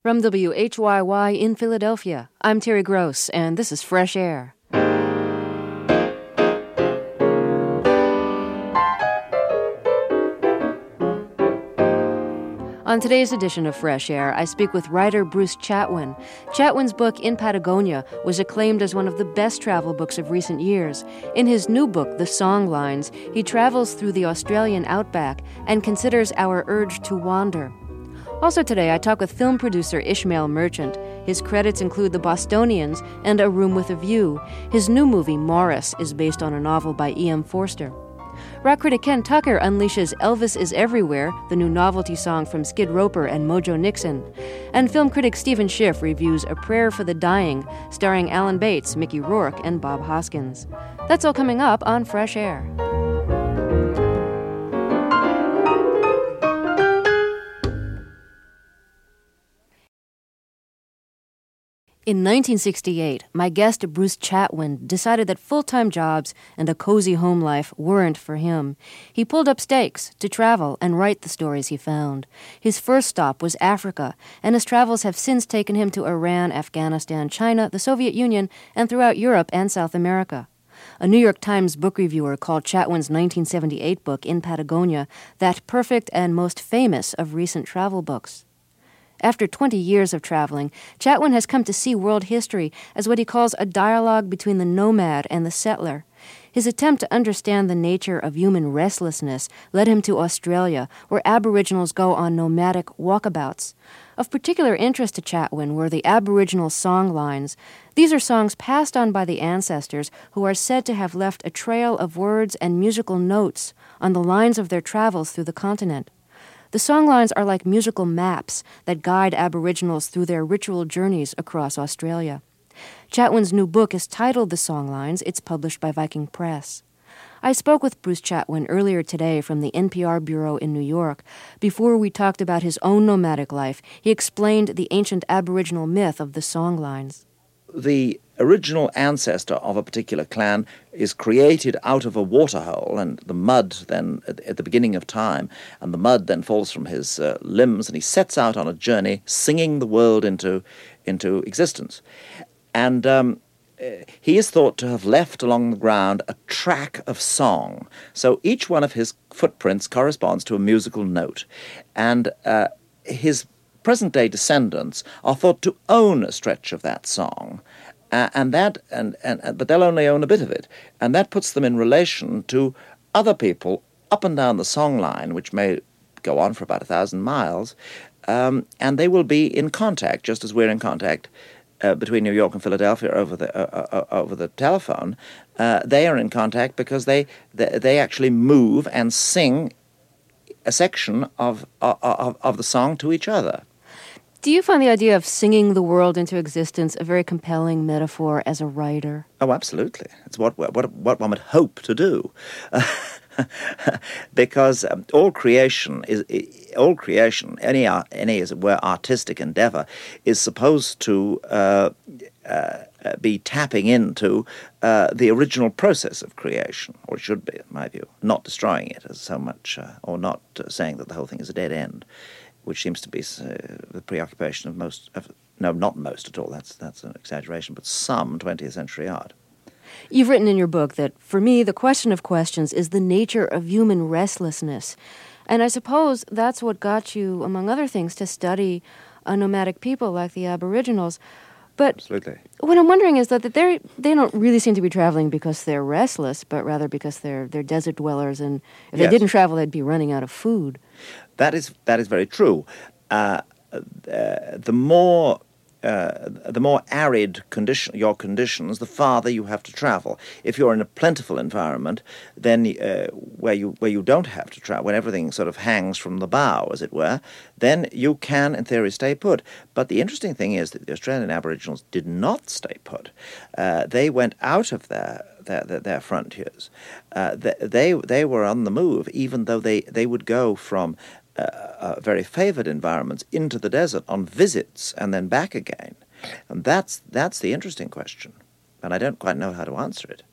From WHYY in Philadelphia, I'm Terry Gross, and this is Fresh Air. On today's edition of Fresh Air, I speak with writer Bruce Chatwin. Chatwin's book, In Patagonia, was acclaimed as one of the best travel books of recent years. In his new book, The Songlines, he travels through the Australian outback and considers our urge to wander. Also today, I talk with film producer Ishmael Merchant. His credits include The Bostonians and A Room with a View. His new movie, Morris, is based on a novel by E.M. Forster. Rock critic Ken Tucker unleashes Elvis is Everywhere, the new novelty song from Skid Roper and Mojo Nixon. And film critic Stephen Schiff reviews A Prayer for the Dying, starring Alan Bates, Mickey Rourke, and Bob Hoskins. That's all coming up on Fresh Air. In 1968, my guest Bruce Chatwin decided that full-time jobs and a cozy home life weren't for him. He pulled up stakes to travel and write the stories he found. His first stop was Africa, and his travels have since taken him to Iran, Afghanistan, China, the Soviet Union, and throughout Europe and South America. A New York Times book reviewer called Chatwin's 1978 book, In Patagonia, that perfect and most famous of recent travel books. After 20 years of traveling, Chatwin has come to see world history as what he calls a dialogue between the nomad and the settler. His attempt to understand the nature of human restlessness led him to Australia, where Aboriginals go on nomadic walkabouts. Of particular interest to Chatwin were the Aboriginal songlines. These are songs passed on by the ancestors who are said to have left a trail of words and musical notes on the lines of their travels through the continent. The songlines are like musical maps that guide Aboriginals through their ritual journeys across Australia. Chatwin's new book is titled The Songlines. It's published by Viking Press. I spoke with Bruce Chatwin earlier today from the NPR Bureau in New York. Before we talked about his own nomadic life, he explained the ancient Aboriginal myth of the songlines. The original ancestor of a particular clan is created out of a waterhole, and the mud then, at the beginning of time, and the mud then falls from his limbs, and he sets out on a journey singing the world into existence. And he is thought to have left along the ground a track of song. So each one of his footprints corresponds to a musical note. And his present-day descendants are thought to own a stretch of that song, but they'll only own a bit of it, and that puts them in relation to other people up and down the song line, which may go on for about 1,000 miles, and they will be in contact, just as we're in contact between New York and Philadelphia over the telephone. They are in contact because they actually move and sing a section of the song to each other. Do you find the idea of singing the world into existence a very compelling metaphor as a writer? Oh, absolutely. It's what one would hope to do. Because all creation, any as it were artistic endeavor, is supposed to be tapping into the original process of creation, or it should be, in my view, not destroying it as so much, or not saying that the whole thing is a dead end, which seems to be the preoccupation of most, not most at all, that's an exaggeration, but some 20th century art. You've written in your book that, for me, the question of questions is the nature of human restlessness. And I suppose that's what got you, among other things, to study a nomadic people like the Aboriginals. But absolutely. What I'm wondering is that they don't really seem to be traveling because they're restless, but rather because they're desert dwellers, and if they didn't travel, they'd be running out of food. That is very true. The more arid your conditions, the farther you have to travel. If you're in a plentiful environment, then where you don't have to travel, when everything sort of hangs from the bough, as it were, then you can, in theory, stay put. But the interesting thing is that the Australian Aboriginals did not stay put. They went out of their frontiers. They were on the move, even though they would go from very favoured environments into the desert on visits and then back again. And that's the interesting question. And I don't quite know how to answer it.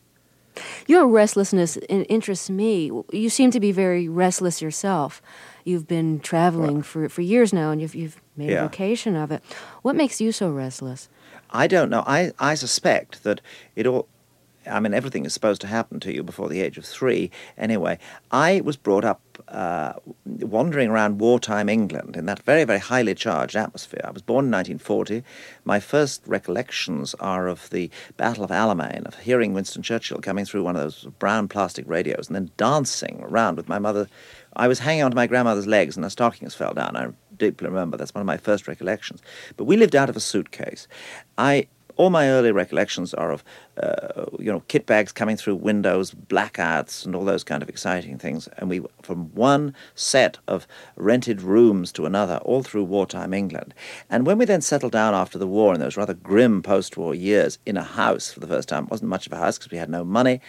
Your restlessness interests me. You seem to be very restless yourself. You've been traveling for years now, and you've made a vocation of it. What makes you so restless? I don't know. I suspect that it all... I mean, everything is supposed to happen to you before the age of 3. Anyway, I was brought up wandering around wartime England in that very, very highly charged atmosphere. I was born in 1940. My first recollections are of the Battle of Alamein, of hearing Winston Churchill coming through one of those brown plastic radios and then dancing around with my mother. I was hanging onto my grandmother's legs and her stockings fell down. I deeply remember. That's one of my first recollections. But we lived out of a suitcase. All my early recollections are of, kit bags coming through windows, blackouts, and all those kind of exciting things. And we, from one set of rented rooms to another, all through wartime England. And when we then settled down after the war in those rather grim post-war years in a house for the first time, it wasn't much of a house because we had no money,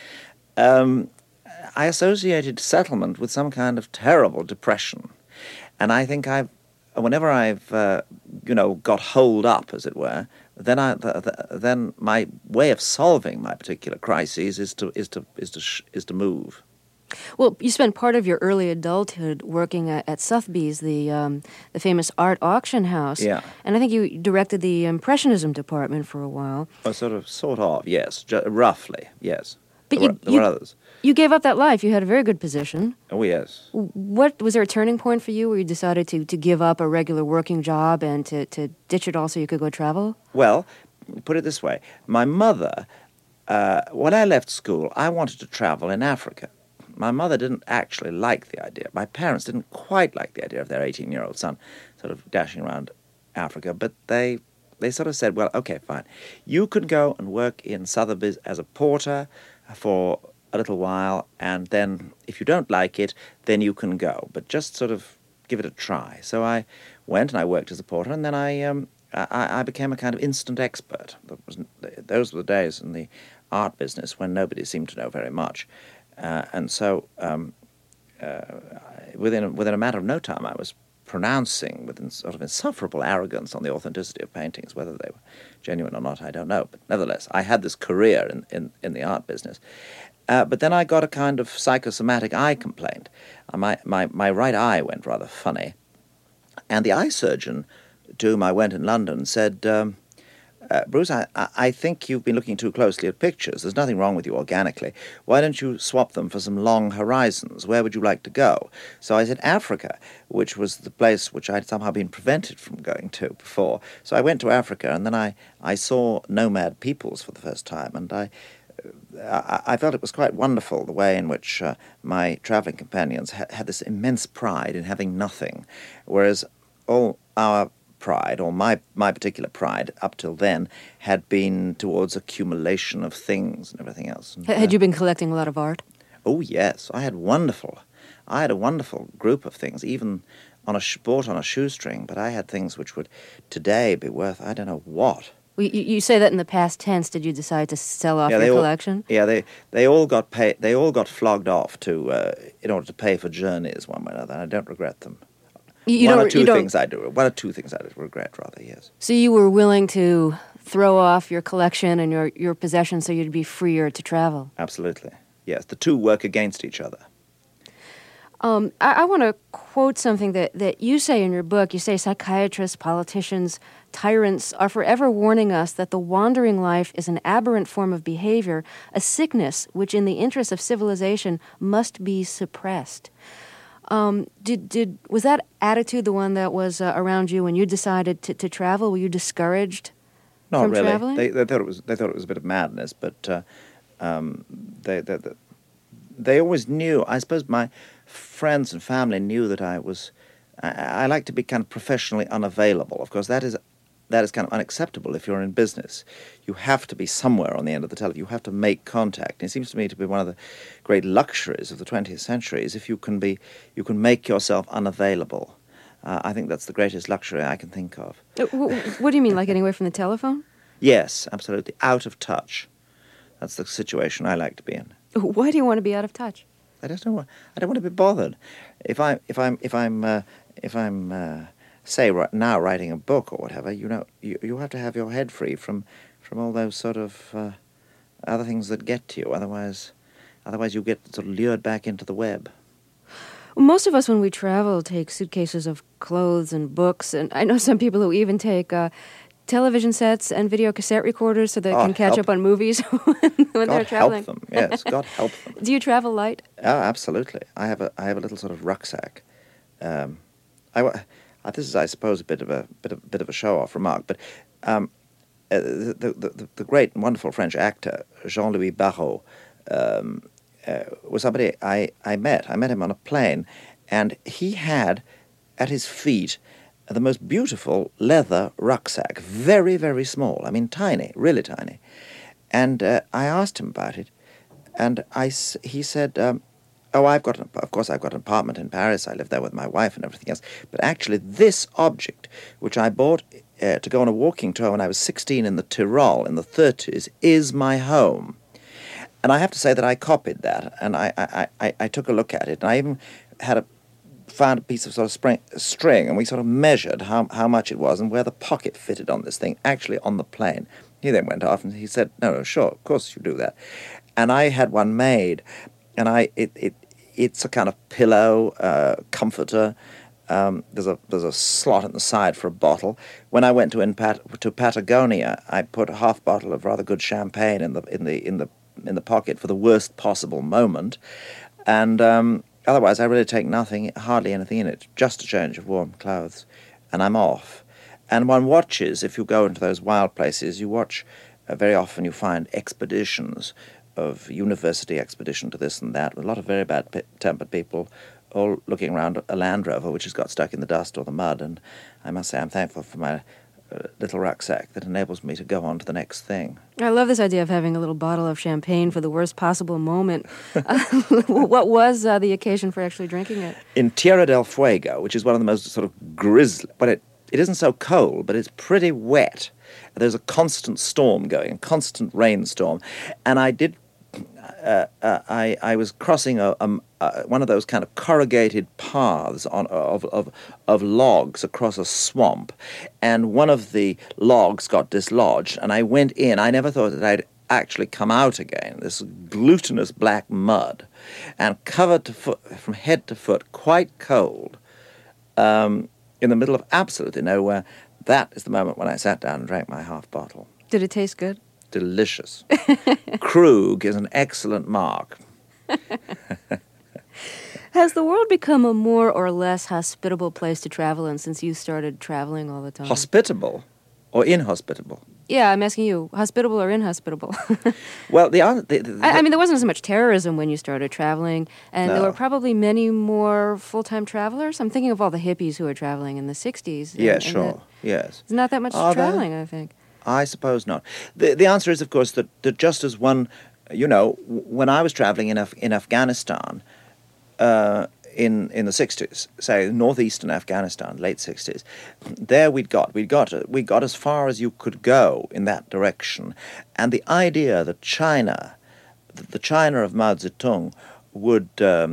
I associated settlement with some kind of terrible depression. And I think whenever I've got holed up, as it were, then my way of solving my particular crises is to move. Well, you spent part of your early adulthood working at Sotheby's, the famous art auction house. Yeah. And I think you directed the Impressionism department for a while. Oh, sort of, yes, roughly, yes. But there were others. You gave up that life. You had a very good position. Oh, yes. What was there a turning point for you where you decided to give up a regular working job and to ditch it all so you could go travel? Well, put it this way. My mother, when I left school, I wanted to travel in Africa. My mother didn't actually like the idea. My parents didn't quite like the idea of their 18-year-old son sort of dashing around Africa, but they sort of said, well, okay, fine. You can go and work in Sotheby's as a porter for a little while, and then if you don't like it, then you can go. But just sort of give it a try. So I went and I worked as a porter, and then I became a kind of instant expert. Those were the days in the art business when nobody seemed to know very much. And so within a matter of no time, I was pronouncing with sort of insufferable arrogance on the authenticity of paintings. Whether they were genuine or not, I don't know. But nevertheless, I had this career in the art business. But then I got a kind of psychosomatic eye complaint. My right eye went rather funny. And the eye surgeon to whom I went in London said, Bruce, I think you've been looking too closely at pictures. There's nothing wrong with you organically. Why don't you swap them for some long horizons? Where would you like to go? So I said Africa, which was the place which I'd somehow been prevented from going to before. So I went to Africa, and then I saw nomad peoples for the first time, and I felt it was quite wonderful the way in which my travelling companions had this immense pride in having nothing, whereas all our pride, or my particular pride up till then, had been towards accumulation of things and everything else. And, had you been collecting a lot of art? Oh yes, I had a wonderful group of things, even bought on a shoestring. But I had things which would today be worth I don't know what. Well, you say that in the past tense. Did you decide to sell off your collection? They all got paid. They all got flogged off in order to pay for journeys one way or another. And I don't regret them. One or two things I do regret, rather, yes. So you were willing to throw off your collection and your possessions so you'd be freer to travel? Absolutely, yes. The two work against each other. I want to quote something that you say in your book. You say psychiatrists, politicians, tyrants are forever warning us that the wandering life is an aberrant form of behavior, a sickness which in the interest of civilization must be suppressed. Was that attitude the one that was around you when you decided to travel? Were you discouraged from traveling? They thought it was a bit of madness, but they always knew. I suppose my friends and family knew that I like to be kind of professionally unavailable. Of course, that is kind of unacceptable if you're in business. You have to be somewhere on the end of the telephone. You have to make contact. And it seems to me to be one of the great luxuries of the 20th century is if you can make yourself unavailable. I think that's the greatest luxury I can think of. What do you mean, like getting away from the telephone? Yes, absolutely. Out of touch. That's the situation I like to be in. Why do you want to be out of touch? I don't want to be bothered. If I'm say right now writing a book or whatever, you have to have your head free from all those sort of other things that get to you. Otherwise you get sort of lured back into the web. Most of us, when we travel, take suitcases of clothes and books, and I know some people who even take television sets and video cassette recorders so they can catch up on movies when they're traveling. God help them, yes, God help them. Do you travel light? Oh, absolutely. I have a little sort of rucksack. This is, I suppose, a bit of a show-off remark, but the great and wonderful French actor Jean-Louis Barrault was somebody I met. I met him on a plane, and he had at his feet the most beautiful leather rucksack, very, very small. I mean, tiny, really tiny. And I asked him about it, and he said, I've got an apartment in Paris. I live there with my wife and everything else. But actually, this object, which I bought to go on a walking tour when I was 16 in the Tyrol in the 30s, is my home. And I have to say that I copied that, and I took a look at it, and I even found a piece of sort of string, and we sort of measured how much it was and where the pocket fitted on this thing, actually on the plane. He then went off and he said, no, sure, of course you do that. And I had one made, and it's a kind of pillow, comforter. There's a slot in the side for a bottle. When I went to Patagonia, I put a half bottle of rather good champagne in the pocket for the worst possible moment, and otherwise I really take hardly anything in it, just a change of warm clothes, and I'm off. And one watches, if you go into those wild places, you watch, very often you find expeditions of university expedition to this and that, with a lot of very bad-tempered people all looking around a Land Rover which has got stuck in the dust or the mud, and I must say I'm thankful for my little rucksack that enables me to go on to the next thing. I love this idea of having a little bottle of champagne for the worst possible moment. What was the occasion for actually drinking it? In Tierra del Fuego, which is one of the most sort of grisly, but it isn't so cold, but it's pretty wet. There's a constant storm going, a constant rainstorm, and I was crossing one of those kind of corrugated paths of logs across a swamp, and one of the logs got dislodged, and I went in. I never thought that I'd actually come out again. This glutinous black mud, and covered from head to foot, quite cold, in the middle of absolutely nowhere. That is the moment when I sat down and drank my half bottle. Did it taste good? Delicious. Krug is an excellent mark. Has the world become a more or less hospitable place to travel in since you started traveling all the time? Hospitable or inhospitable? Yeah, I'm asking you, hospitable or inhospitable? Well, I mean, there wasn't so much terrorism when you started traveling, and there were probably many more full-time travelers. I'm thinking of all the hippies who were traveling in the 60s. Yeah, sure, yes. There's not that much traveling, I think. I suppose not. The answer is, of course, that just as one, when I was traveling in Afghanistan in the 60s, say northeastern Afghanistan, late 60s, there we got as far as you could go in that direction, and the idea that the China of Mao Zedong would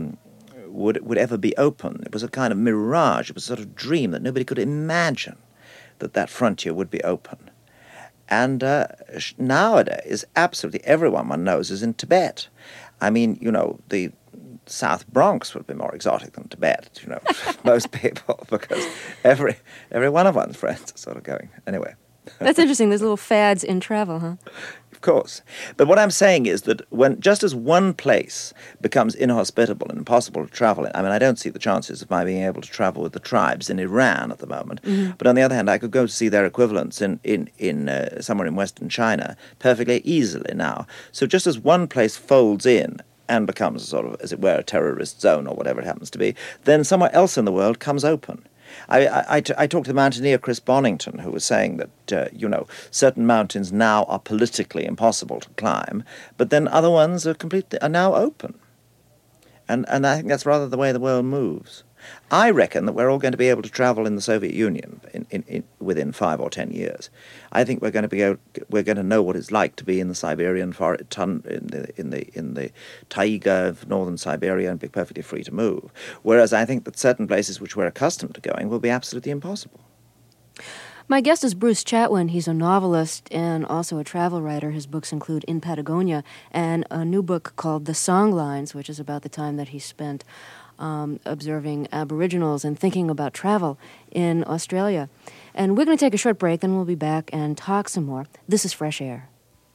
ever be open, it was a kind of mirage. It was a sort of dream that nobody could imagine that frontier would be open. And nowadays, absolutely everyone one knows is in Tibet. I mean, the South Bronx would be more exotic than Tibet, most people, because every one of one's friends are sort of going. Anyway. That's interesting. There's little fads in travel, huh? Of course. But what I'm saying is that just as one place becomes inhospitable and impossible to travel in, I mean, I don't see the chances of my being able to travel with the tribes in Iran at the moment. Mm-hmm. But on the other hand, I could go to see their equivalents in somewhere in Western China perfectly easily now. So just as one place folds in and becomes sort of, as it were, a terrorist zone or whatever it happens to be, then somewhere else in the world comes open. I talked to the mountaineer Chris Bonington, who was saying that, certain mountains now are politically impossible to climb, but then other ones are now open. And I think that's rather the way the world moves. I reckon that we're all going to be able to travel in the Soviet Union within 5 or 10 years. I think we're going to know what it's like to be in the Siberian forest, in the taiga of northern Siberia, and be perfectly free to move. Whereas I think that certain places which we're accustomed to going will be absolutely impossible. My guest is Bruce Chatwin. He's a novelist and also a travel writer. His books include In Patagonia and a new book called The Songlines, which is about the time that he spent observing Aboriginals and thinking about travel in Australia. And we're going to take a short break, then we'll be back and talk some more. This is Fresh Air.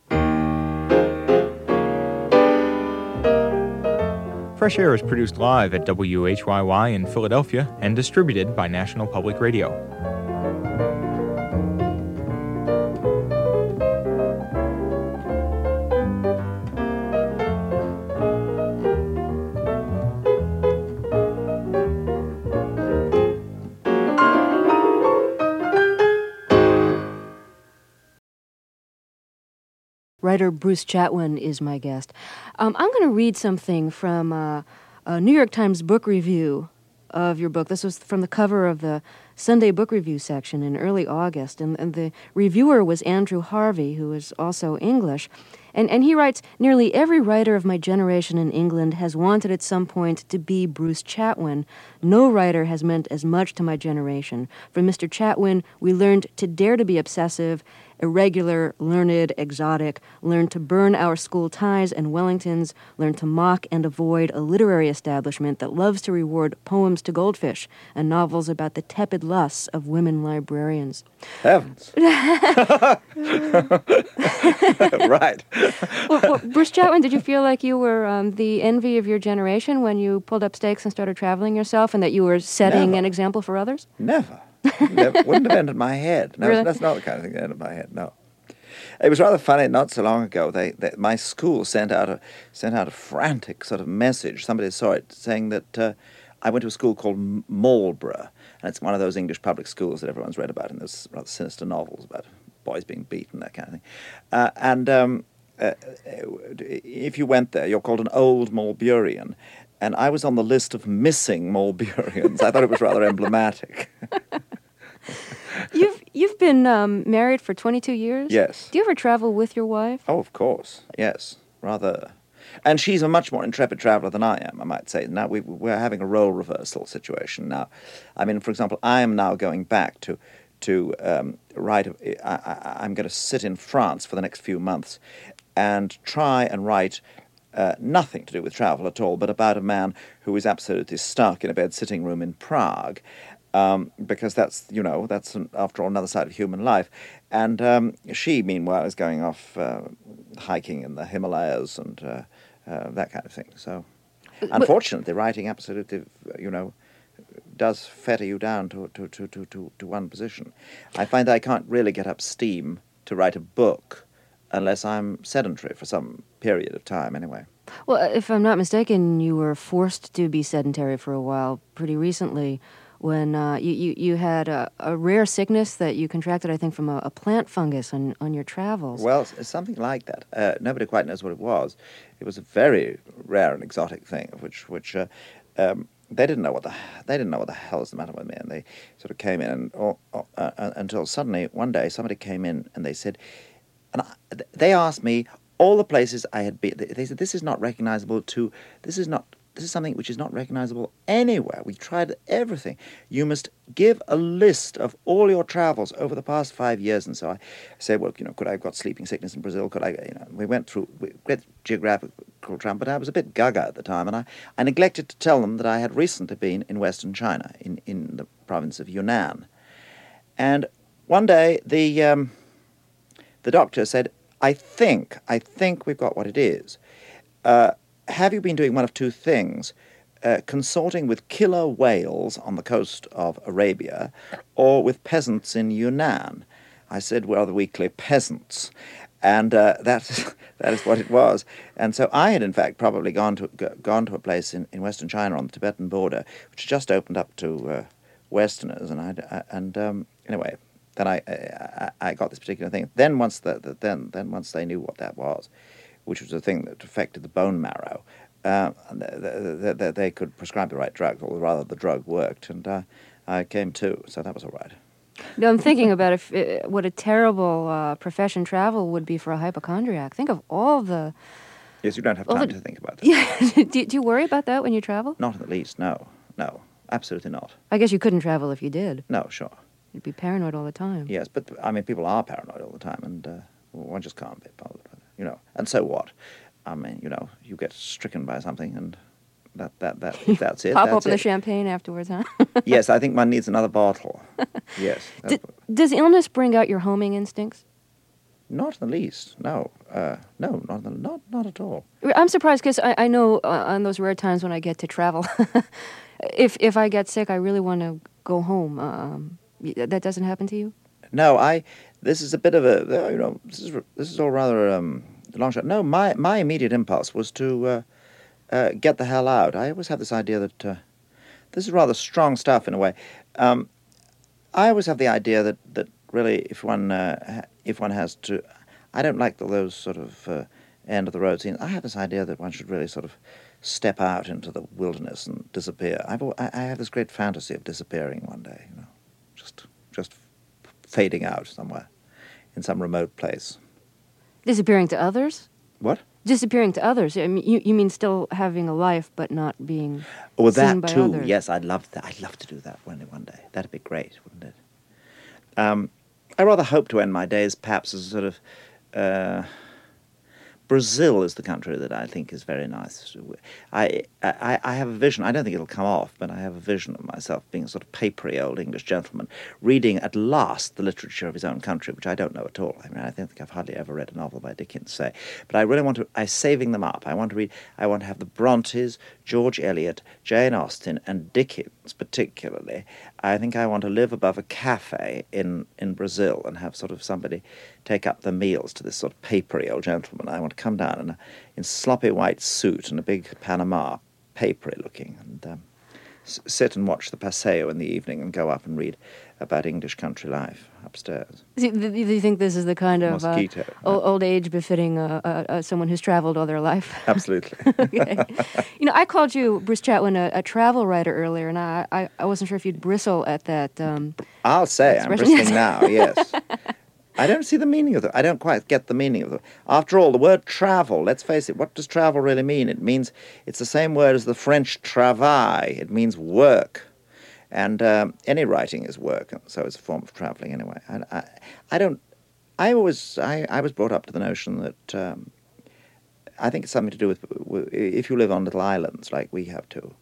Fresh Air is produced live at WHYY in Philadelphia and distributed by National Public Radio. Writer Bruce Chatwin is my guest. I'm going to read something from a New York Times book review of your book. This was from the cover of the Sunday Book Review section in early August, and the reviewer was Andrew Harvey, who is also English. And he writes, "Nearly every writer of my generation in England has wanted at some point to be Bruce Chatwin. No writer has meant as much to my generation. From Mr. Chatwin, we learned to dare to be obsessive, irregular, learned, exotic, learned to burn our school ties and Wellingtons, learned to mock and avoid a literary establishment that loves to reward poems to goldfish and novels about the tepid lusts of women librarians." Heavens. Right. Well, Bruce Chatwin, did you feel like you were the envy of your generation when you pulled up stakes and started traveling yourself, and that you were setting Never. an example for others? Never. Wouldn't have entered my head. No, Really? that's not the kind of thing that entered my head, no. It was rather funny. Not so long ago, my school sent out a frantic sort of message. Somebody saw it, saying that I went to a school called Marlborough, and it's one of those English public schools that everyone's read about in those rather sinister novels about boys being beaten, that kind of thing. If you went there, you're called an old Marlburian, and I was on the list of missing Marlburians. I thought it was rather emblematic. You've been married for 22 years? Yes. Do you ever travel with your wife? Oh, of course, yes, rather. And she's a much more intrepid traveller than I am, I might say. Now we're having a role reversal situation now. I mean, for example, I am now going back to write. I'm going to sit in France for the next few months and try and write nothing to do with travel at all, but about a man who is absolutely stuck in a bed sitting room in Prague. Because that's after all, another side of human life. And she, meanwhile, is going off hiking in the Himalayas and that kind of thing. So, unfortunately, writing absolutely, does fetter you down to one position. I find I can't really get up steam to write a book unless I'm sedentary for some period of time, anyway. Well, if I'm not mistaken, you were forced to be sedentary for a while pretty recently, when you had a rare sickness that you contracted, I think, from a plant fungus on your travels. Well, it's something like that. Nobody quite knows what it was. It was a very rare and exotic thing, which they didn't know what the hell is the matter with me, and they sort of came in until suddenly one day somebody came in and they said, they asked me all the places I had been. They said, this is something which is not recognizable anywhere. We tried everything. You must give a list of all your travels over the past 5 years. And so I said, well, could I have got sleeping sickness in Brazil? Could I, we went through great geographical travel, but I was a bit gaga at the time. And I neglected to tell them that I had recently been in Western China, in the province of Yunnan. And one day the doctor said, I think we've got what it is. Have you been doing one of two things, consorting with killer whales on the coast of Arabia or with peasants in Yunnan? I said, well, the weekly peasants. And that is what it was. And so I had, in fact, probably gone to a place in Western China on the Tibetan border, which just opened up to Westerners. Anyway, then I got this particular thing. Then once they knew what that was, which was a thing that affected the bone marrow, they could prescribe the right drug, or rather the drug worked, and I came to, so that was all right. No, I'm thinking about what a terrible profession travel would be for a hypochondriac. Think of all the... Yes, you don't have time to think about it. Yeah. Do you worry about that when you travel? Not in the least, no, absolutely not. I guess you couldn't travel if you did. No, sure. You'd be paranoid all the time. Yes, but I mean, people are paranoid all the time, and one just can't be bothered with it, you know. And so what? I mean, you know, you get stricken by something, and that's it. Pop that's open the it. champagne afterwards, huh? Yes, I think one needs another bottle. Yes. Does illness bring out your homing instincts? Not in the least. No, no, not at all. I'm surprised because I know on those rare times when I get to travel, if I get sick, I really want to go home. That doesn't happen to you? No, this is a bit of a, you know, this is all rather long shot. No, my immediate impulse was to get the hell out. I always have this idea that this is rather strong stuff in a way. I always have the idea that really, if one has to, I don't like those sort of end of the road scenes. I have this idea that one should really sort of step out into the wilderness and disappear. I have this great fantasy of disappearing one day, you know, just fading out somewhere in some remote place. Disappearing to others? What? Disappearing to others. I mean, you mean still having a life, but not being Well, seen that by too. others. Yes, I'd love that. I'd love to do that one day. That'd be great, wouldn't it? I rather hope to end my days perhaps as a sort of Brazil is the country that I think is very nice. I have a vision. I don't think it'll come off, but I have a vision of myself being a sort of papery old English gentleman, reading at last the literature of his own country, which I don't know at all. I mean, I don't think I've hardly ever read a novel by Dickens, say. But I really want to. I'm saving them up. I want to read. I want to have the Brontes, George Eliot, Jane Austen, and Dickens particularly. I think I want to live above a cafe in Brazil and have sort of somebody take up the meals to this sort of papery old gentleman. I want to come down in sloppy white suit and a big Panama, papery looking, and sit and watch the Paseo in the evening and go up and read about English country life upstairs. Do you think this is the kind of Mosquito. old age befitting someone who's traveled all their life? Absolutely. Okay. You know, I called you, Bruce Chatwin, a travel writer earlier, and I wasn't sure if you'd bristle at that. I'll say I'm expression. bristling now, yes. I don't see the meaning of it. I don't quite get the meaning of it. After all, the word travel, let's face it, what does travel really mean? It means, it's the same word as the French travail. It means work. And any writing is work, so it's a form of traveling anyway. I was brought up to the notion that I think it's something to do with if you live on little islands like we have to,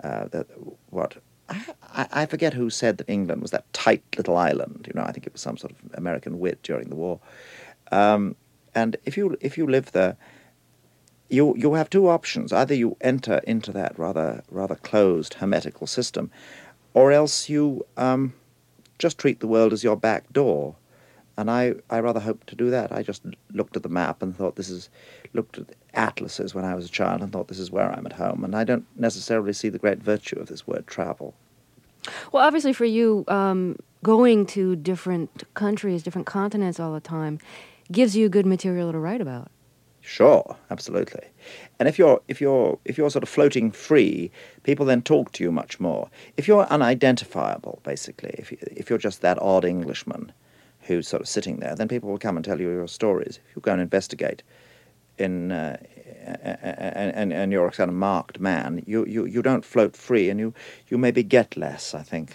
I forget who said that England was that tight little island. You know, I think it was some sort of American wit during the war. And if you live there, you have two options. Either you enter into that rather closed hermetical system, or else you just treat the world as your back door. And I rather hope to do that. I just looked at the map and thought looked at atlases when I was a child and thought this is where I'm at home. And I don't necessarily see the great virtue of this word travel. Well, obviously for you, going to different countries, different continents all the time, gives you good material to write about. Sure, absolutely. And if you're sort of floating free, people then talk to you much more. If you're unidentifiable, basically, if you're just that odd Englishman who's sort of sitting there, then people will come and tell you your stories. If you go and investigate and you're a kind of marked man, you don't float free, and you maybe get less, I think.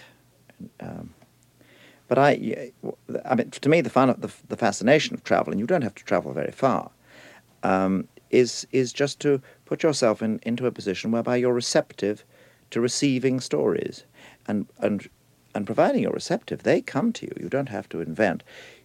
But I mean, to me, the fascination of travel, and you don't have to travel very far, is just to put yourself into a position whereby you're receptive to receiving stories, and providing you're receptive, they come to you. You don't have to invent.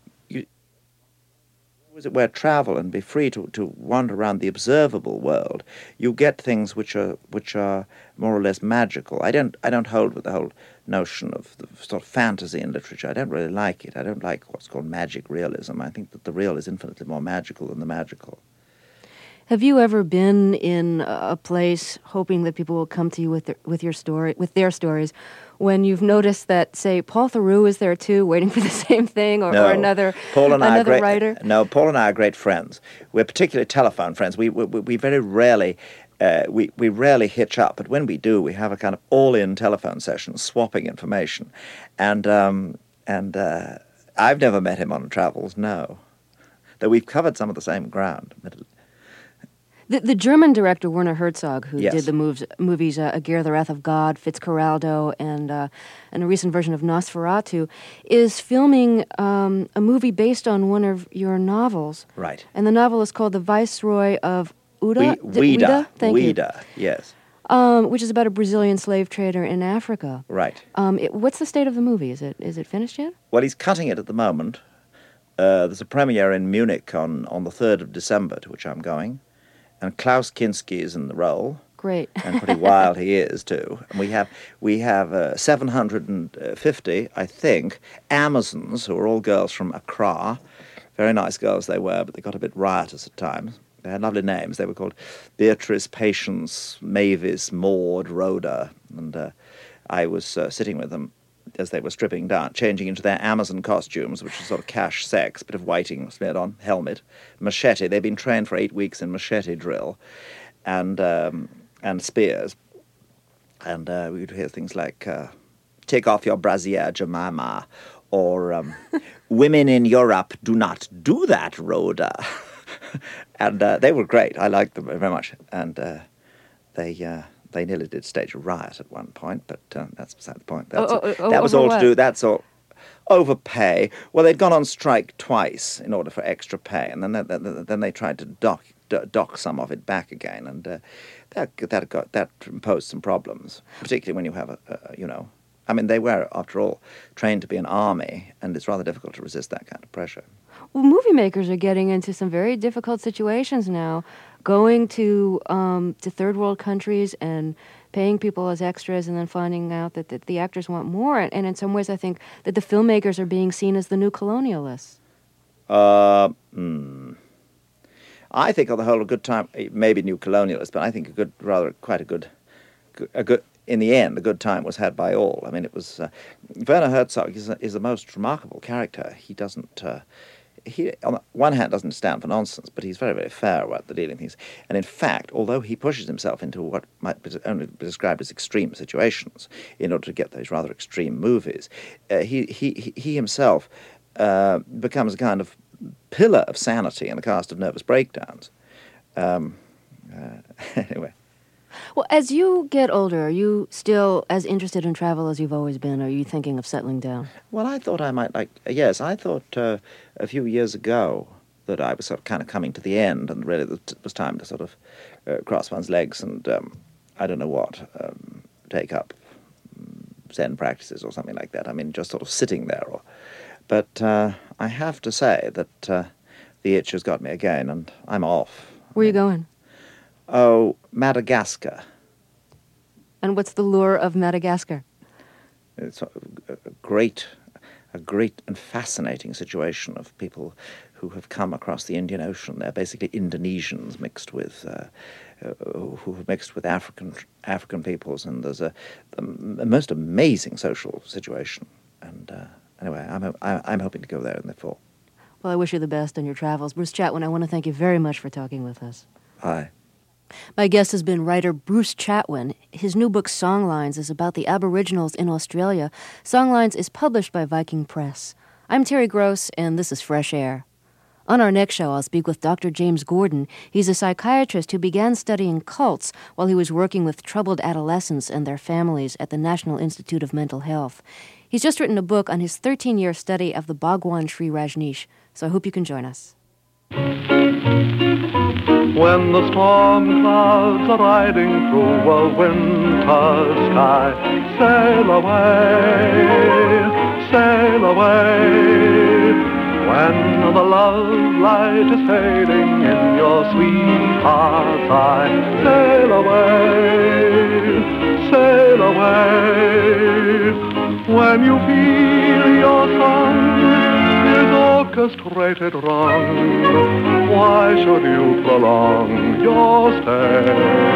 Where travel and be free to wander around the observable world, you get things which are more or less magical. I don't hold with the whole notion of the sort of fantasy in literature. I don't really like it. I don't like what's called magic realism. I think that the real is infinitely more magical than the magical. Have you ever been in a place hoping that people will come to you with their stories, when you've noticed that, say, Paul Theroux is there too, waiting for the same thing, or another writer? No, Paul and I are great friends. We're particularly telephone friends. We very rarely we rarely hitch up, but when we do, we have a kind of all-in telephone session, swapping information, and I've never met him on travels, no, though we've covered some of the same ground. The German director Werner Herzog, who Yes. did the movies Aguirre, The Wrath of God, Fitzcarraldo, and a recent version of Nosferatu, is filming a movie based on one of your novels. Right. And the novel is called The Viceroy of Ouida? Ouida. Thank you. Ouida, yes. Which is about a Brazilian slave trader in Africa. Right. What's the state of the movie? Is it finished yet? Well, he's cutting it at the moment. There's a premiere in Munich on the 3rd of December, to which I'm going. And Klaus Kinski is in the role. Great. And pretty wild he is, too. And we have 750, I think, Amazons, who are all girls from Accra. Very nice girls they were, but they got a bit riotous at times. They had lovely names. They were called Beatrice, Patience, Mavis, Maud, Rhoda. And I was sitting with them as they were stripping down, changing into their Amazon costumes, which is sort of cash sex, bit of whiting smeared on, helmet, machete. They've been trained for 8 weeks in machete drill and spears. And we would hear things like, take off your brassiere, Jemima, or women in Europe do not do that, Rhoda. And they were great. I liked them very much. And they nearly did stage a riot at one point, but that's beside the point. That was all to do. That's all. Overpay. Well, they'd gone on strike twice in order for extra pay, and then they tried to dock some of it back again, and that imposed some problems, particularly when you have I mean, they were, after all, trained to be an army, and it's rather difficult to resist that kind of pressure. Well, movie makers are getting into some very difficult situations now, going to third world countries and paying people as extras and then finding out that the actors want more. And in some ways, I think that the filmmakers are being seen as the new colonialists. I think on the whole a good time, maybe new colonialists, but I think quite a good, in the end, a good time was had by all. I mean, it was, Werner Herzog is the most remarkable character. He doesn't, he on the one hand doesn't stand for nonsense, but he's very, very fair about the dealing things. And in fact, although he pushes himself into what might only be described as extreme situations in order to get those rather extreme movies, he himself becomes a kind of pillar of sanity in a cast of nervous breakdowns. Anyway. Well, as you get older, are you still as interested in travel as you've always been, or are you thinking of settling down? Well, I thought I might I thought a few years ago that I was sort of kind of coming to the end, and really it was time to sort of cross one's legs and, I don't know what, take up Zen practices or something like that. I mean, just sort of sitting there. But I have to say that the itch has got me again, and I'm off. Where are you going? Oh, Madagascar. And what's the lure of Madagascar? It's a great and fascinating situation of people who have come across the Indian Ocean. They're basically Indonesians mixed with who have mixed with African peoples, and there's a most amazing social situation. And anyway, I'm hoping to go there in the fall. Well, I wish you the best on your travels. Bruce Chatwin, I want to thank you very much for talking with us. Hi. My guest has been writer Bruce Chatwin. His new book, Songlines, is about the Aboriginals in Australia. Songlines is published by Viking Press. I'm Terry Gross, and this is Fresh Air. On our next show, I'll speak with Dr. James Gordon. He's a psychiatrist who began studying cults while he was working with troubled adolescents and their families at the National Institute of Mental Health. He's just written a book on his 13-year study of the Bhagwan Sri Rajneesh, so I hope you can join us. When the storm clouds are riding through a winter sky, sail away. When the love light is fading in your sweetheart's eye, sail away. When you feel your song is orchestrated wrong, why should you prolong your stay?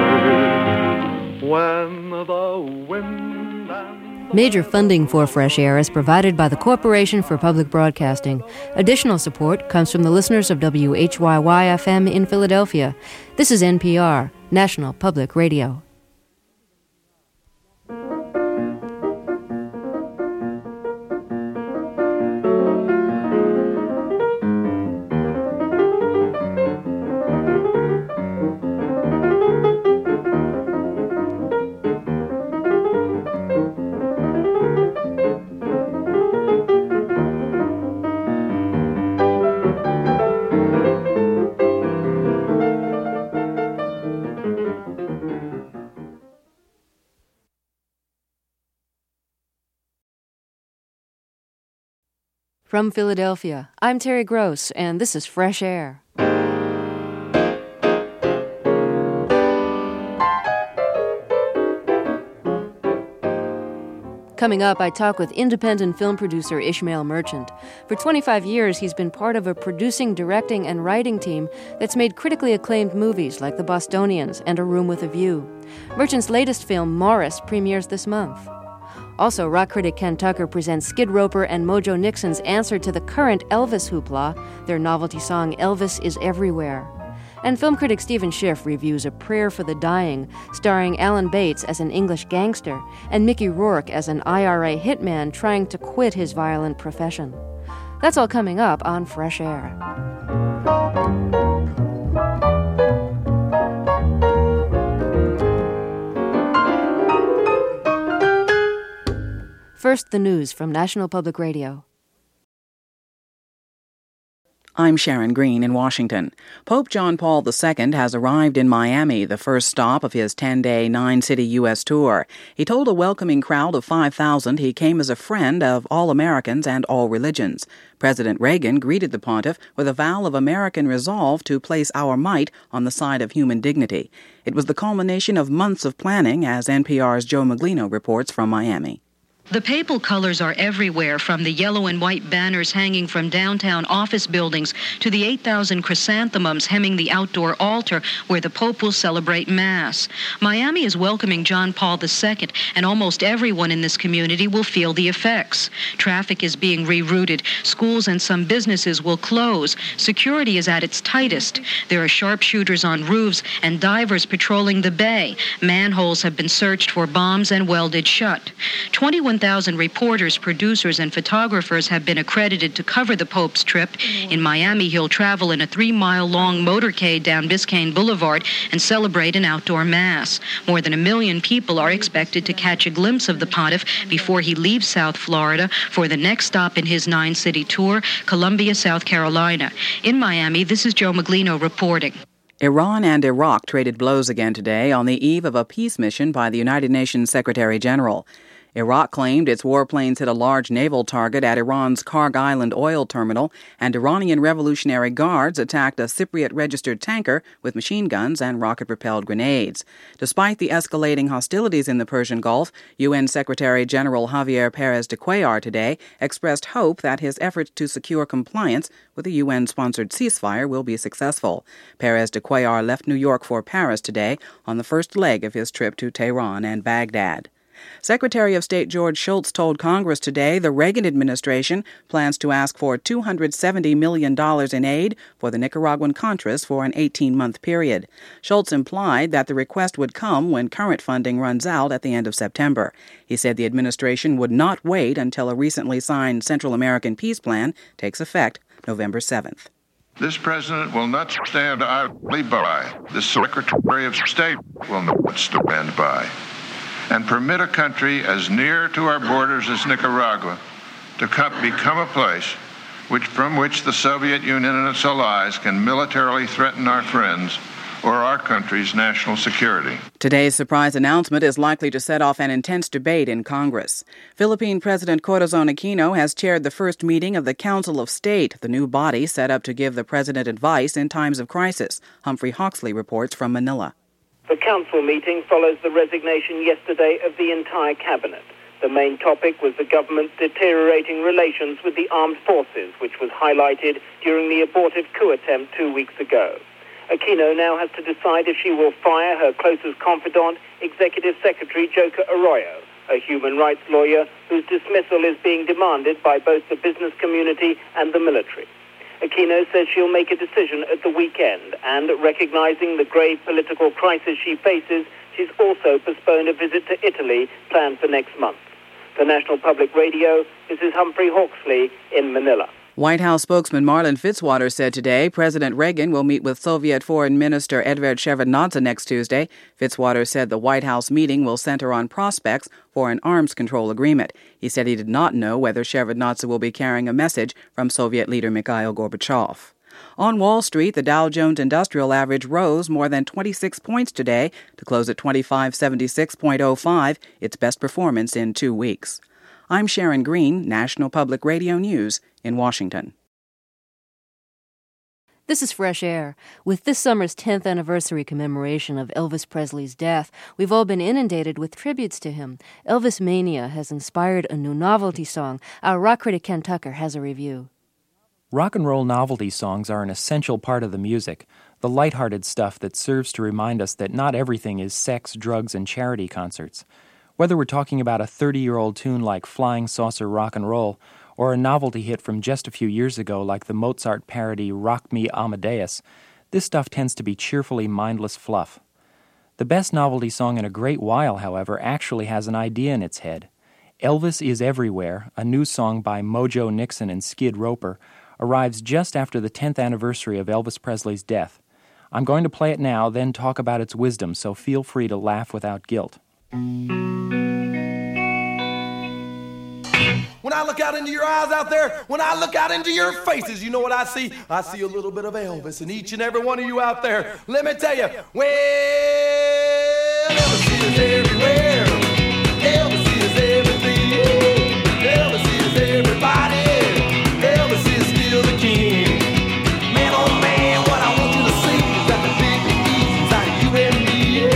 When the wind and Major funding for Fresh Air is provided by the Corporation for Public Broadcasting. Additional support comes from the listeners of WHYY-FM in Philadelphia. This is NPR, National Public Radio. From Philadelphia, I'm Terry Gross, and this is Fresh Air. Coming up, I talk with independent film producer Ishmael Merchant. For 25 years, he's been part of a producing, directing, and writing team that's made critically acclaimed movies like The Bostonians and A Room with a View. Merchant's latest film, Morris, premieres this month. Also, rock critic Ken Tucker presents Skid Roper and Mojo Nixon's answer to the current Elvis hoopla, their novelty song Elvis is Everywhere. And film critic Stephen Schiff reviews A Prayer for the Dying, starring Alan Bates as an English gangster and Mickey Rourke as an IRA hitman trying to quit his violent profession. That's all coming up on Fresh Air. First, the news from National Public Radio. I'm Sharon Green in Washington. Pope John Paul II has arrived in Miami, the first stop of his 10-day, 9-city U.S. tour. He told a welcoming crowd of 5,000 he came as a friend of all Americans and all religions. President Reagan greeted the pontiff with a vow of American resolve to place our might on the side of human dignity. It was the culmination of months of planning, as NPR's Joe Maglino reports from Miami. The papal colors are everywhere, from the yellow and white banners hanging from downtown office buildings to the 8,000 chrysanthemums hemming the outdoor altar where the Pope will celebrate Mass. Miami is welcoming John Paul II, and almost everyone in this community will feel the effects. Traffic is being rerouted. Schools and some businesses will close. Security is at its tightest. There are sharpshooters on roofs and divers patrolling the bay. Manholes have been searched for bombs and welded shut. 21,000 reporters, producers, and photographers have been accredited to cover the Pope's trip. In Miami, he'll travel in a 3-mile-long motorcade down Biscayne Boulevard and celebrate an outdoor Mass. More than 1 million people are expected to catch a glimpse of the pontiff before he leaves South Florida for the next stop in his 9-city tour, Columbia, South Carolina. In Miami, this is Joe Maglino reporting. Iran and Iraq traded blows again today on the eve of a peace mission by the United Nations Secretary General. Iraq claimed its warplanes hit a large naval target at Iran's Karg Island oil terminal, and Iranian Revolutionary Guards attacked a Cypriot-registered tanker with machine guns and rocket-propelled grenades. Despite the escalating hostilities in the Persian Gulf, UN Secretary General Javier Pérez de Cuellar today expressed hope that his efforts to secure compliance with the UN-sponsored ceasefire will be successful. Pérez de Cuellar left New York for Paris today on the first leg of his trip to Tehran and Baghdad. Secretary of State George Shultz told Congress today the Reagan administration plans to ask for $270 million in aid for the Nicaraguan Contras for an 18-month period. Shultz implied that the request would come when current funding runs out at the end of September. He said the administration would not wait until a recently signed Central American Peace Plan takes effect November 7th. This president will not stand idly by. The Secretary of State will not stand by and permit a country as near to our borders as Nicaragua to become a place from which the Soviet Union and its allies can militarily threaten our friends or our country's national security. Today's surprise announcement is likely to set off an intense debate in Congress. Philippine President Corazon Aquino has chaired the first meeting of the Council of State, the new body set up to give the president advice in times of crisis. Humphrey Hawksley reports from Manila. The council meeting follows the resignation yesterday of the entire cabinet. The main topic was the government's deteriorating relations with the armed forces, which was highlighted during the abortive coup attempt 2 weeks ago. Aquino now has to decide if she will fire her closest confidant, Executive Secretary Joker Arroyo, a human rights lawyer whose dismissal is being demanded by both the business community and the military. Aquino says she'll make a decision at the weekend, and recognizing the grave political crisis she faces, she's also postponed a visit to Italy planned for next month. For National Public Radio, this is Humphrey Hawksley in Manila. White House spokesman Marlin Fitzwater said today President Reagan will meet with Soviet Foreign Minister Edvard Shevardnadze next Tuesday. Fitzwater said the White House meeting will center on prospects for an arms control agreement. He said he did not know whether Shevardnadze will be carrying a message from Soviet leader Mikhail Gorbachev. On Wall Street, the Dow Jones Industrial Average rose more than 26 points today to close at 2576.05, its best performance in 2 weeks. I'm Sharon Green, National Public Radio News in Washington. This is Fresh Air. With this summer's 10th anniversary commemoration of Elvis Presley's death, we've all been inundated with tributes to him. Elvis Mania has inspired a new novelty song. Our rock critic Ken Tucker has a review. Rock and roll novelty songs are an essential part of the music, the lighthearted stuff that serves to remind us that not everything is sex, drugs, and charity concerts. Whether we're talking about a 30-year-old tune like Flying Saucer Rock and Roll, or a novelty hit from just a few years ago like the Mozart parody Rock Me Amadeus, this stuff tends to be cheerfully mindless fluff. The best novelty song in a great while, however, actually has an idea in its head. Elvis Is Everywhere, a new song by Mojo Nixon and Skid Roper, arrives just after the 10th anniversary of Elvis Presley's death. I'm going to play it now, then talk about its wisdom, so feel free to laugh without guilt. When I look out into your eyes out there, when I look out into your faces, you know what I see? I see a little bit of Elvis in each and every one of you out there. Let me tell you, well, Elvis is everywhere. Elvis is everything. Elvis is everybody. Elvis is still the king. Man, oh man, what I want you to see is that the big ease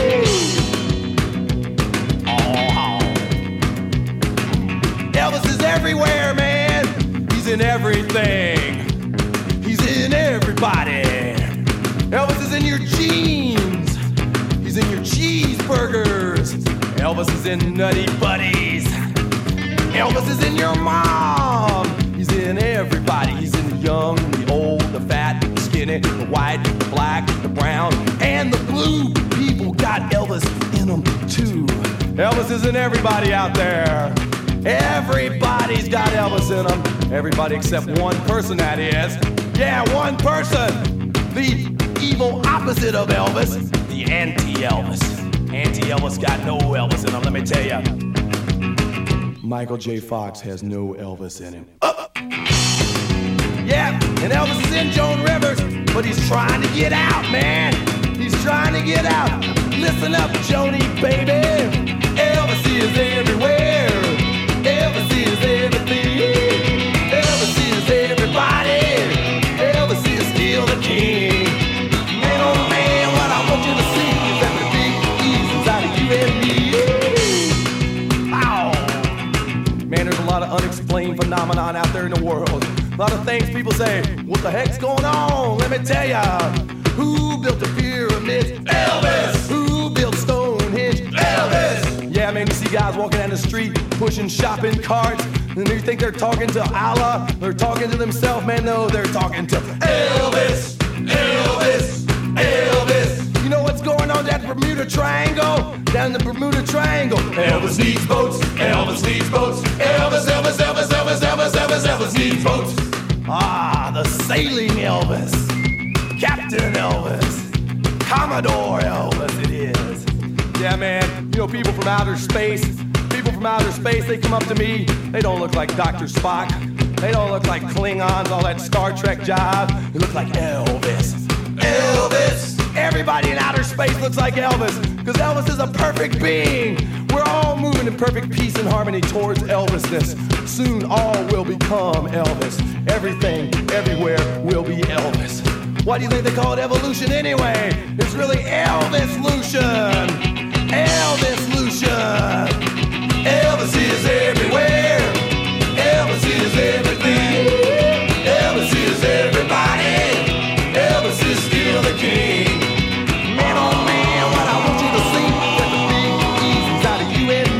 inside of you and me. Elvis is everywhere, man. He's in everything. He's in everybody. Elvis is in your jeans. He's in your cheeseburgers. Elvis is in Nutty Buddies. Elvis is in your mom. He's in everybody. He's in the young, the old, the fat, the skinny, the white, the black, the brown, and the blue. People got Elvis in them too. Elvis is in everybody out there. Everybody's got Elvis in them. Everybody except one person, that is. Yeah, one person. The evil opposite of Elvis. The anti-Elvis. Anti-Elvis got no Elvis in him, let me tell you. Michael J. Fox has no Elvis in him. Yeah, and Elvis is in Joan Rivers, but he's trying to get out, man. He's trying to get out. Listen up, Joni, baby. Elvis is everywhere. Elvis is everything. Elvis is everybody. Elvis is still the king. Man, oh man, what I want you to see is that the big ease inside of you and me. Ow. Man, there's a lot of unexplained phenomenon out there in the world. A lot of things people say, what the heck's going on? Let me tell ya. Who built the pyramids? Elvis. Who built Stonehenge? Elvis. Yeah, man, you see guys walking down the street pushing shopping carts, and you think they're talking to Allah? They're talking to themselves, man. No, they're talking to Elvis, Elvis, Elvis. You know what's going on down the Bermuda Triangle? Down the Bermuda Triangle. Elvis needs boats. Elvis needs boats. Elvis, Elvis, Elvis, Elvis, Elvis, Elvis, Elvis needs boats. Ah, the sailing Elvis, Captain Elvis, Commodore Elvis. It is. Yeah, man. You know, people from outer space, they come up to me. They don't look like Dr. Spock. They don't look like Klingons, all that Star Trek jive. They look like Elvis. Elvis! Everybody in outer space looks like Elvis, because Elvis is a perfect being. We're all moving in perfect peace and harmony towards Elvisness. Soon all will become Elvis. Everything, everywhere will be Elvis. Why do you think they call it evolution anyway? It's really Elvis-lution. Elvis-lution. Elvis is everywhere. Elvis is everything. Elvis is everybody. Elvis is still the king. Man, oh man, what I want you to see that